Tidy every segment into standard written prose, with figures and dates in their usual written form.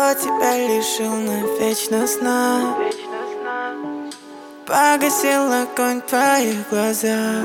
кто тебя лишил навечно сна. Погасил огонь в твоих глазах,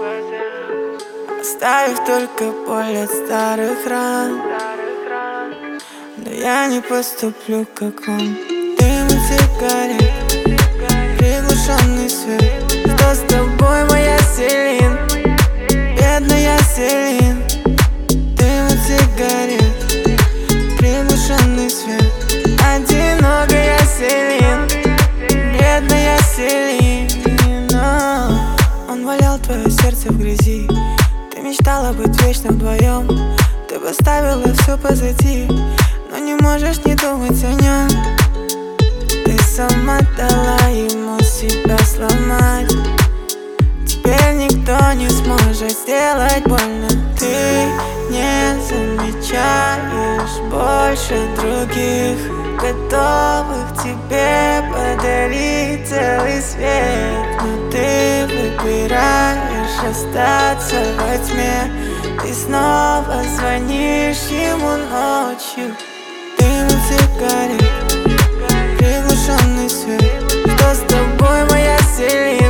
оставив только боль от старых ран. Но я не поступлю, как он. Дым от сигарет, приглушенный свет. Что с тобой, моя Селин? Бедная Селин. Дым от сигарет, приглушенный свет. Одинокая Селин, бедная Селина. Он валял твое сердце в грязи. Ты мечтала быть вечно вдвоем. Ты поставила все позади, но не можешь не думать о нем. Ты сама дала ему себя сломать. Теперь никто не сможет сделать больно. Ты не замечаешь больше других, готовых тебе подарить целый свет. Но ты выбираешь остаться во тьме. Ты снова звонишь ему ночью. Дым от сигарет, приглушенный свет. Что с тобой, моя Селина?